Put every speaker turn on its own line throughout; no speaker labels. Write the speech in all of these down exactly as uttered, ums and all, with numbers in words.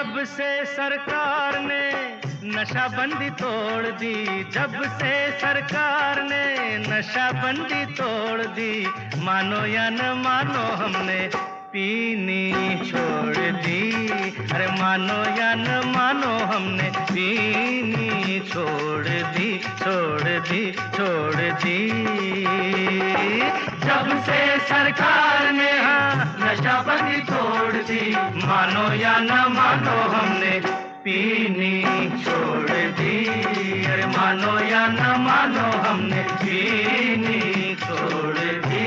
जब से सरकार ने नशाबंदी तोड़ दी, जब से सरकार ने नशाबंदी तोड़ दी, मानो या न मानो हमने पीनी छोड़ दी। अरे मानो या न मानो हमने पीनी छोड़ दी, छोड़ दी, छोड़ दी। जब से सरकार ने हाँ नशाबंदी तोड़ दी, मानो या न मानो हमने पीनी छोड़ दी। अरे मानो या न मानो हमने पीनी छोड़ दी।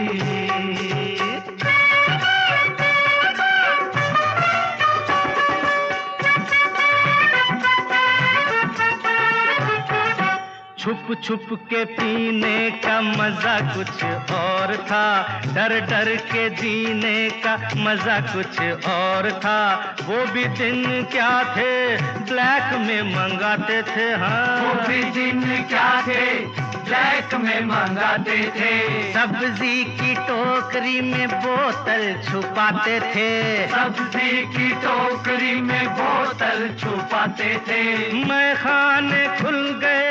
छुप छुप के पीने का मजा कुछ और था, डर डर के जीने का मजा कुछ और था। वो भी दिन क्या थे ब्लैक में मंगाते थे, हाँ
वो भी दिन क्या थे ब्लैक में मंगाते थे।
सब्जी की टोकरी में बोतल छुपाते थे,
सब्जी की टोकरी में बोतल छुपाते थे।
मैं खाने खुल गए,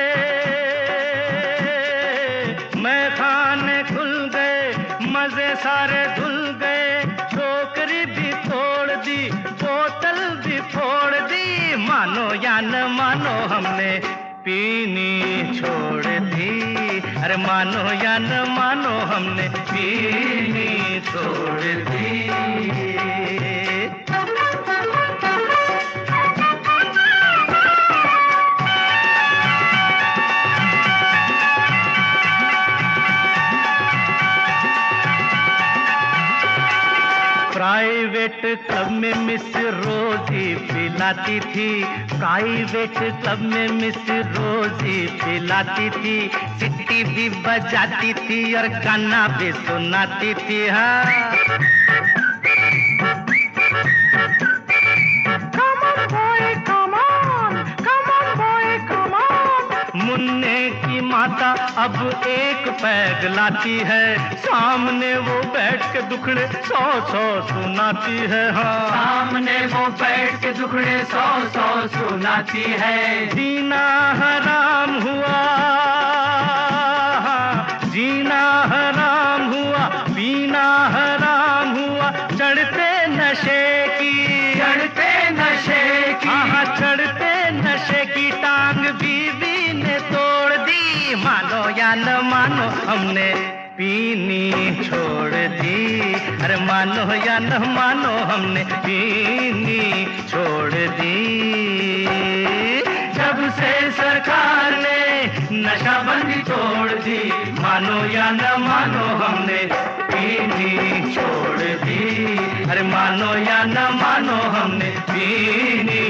मैं खाने खुल गए, मजे सारे धुल गए। टोकरी भी तोड़ दी, बोतल भी फोड़ दी, मानो या न मानो हमने पीनी छोड़ दी। अरे मानो या न मानो हमने पीनी छोड़ दी। प्राइवेट क्लब में मिस रोजी पिलाती थी, प्राइवेट क्लब में मिस रोजी पिलाती थी। सिटी भी बजाती थी और गाना भी सुनाती थी, हाँ मुन्ने की माता अब एक पैग लाती है, सामने वो बैठ के दुखड़े सौ सौ सुनाती है, हाँ
सामने वो बैठ के दुखड़े सौ सौ सुनाती है।
जीना हराम हुआ, जीना हराम हुआ, पीना हराम हुआ, चढ़ते नशे की,
चढ़ते नशे की,
हाँ चढ़ते नशे की टांग बीवी ने तोड़ दी। मानो या न मानो हमने पीनी छोड़ दी। अरे मानो या न मानो हमने पीनी छोड़ दी। जब से सरकार ने नशाबंदी तोड़ दी, मानो या न मानो हमने पीनी छोड़ दी। अरे मानो या न मानो हमने पीनी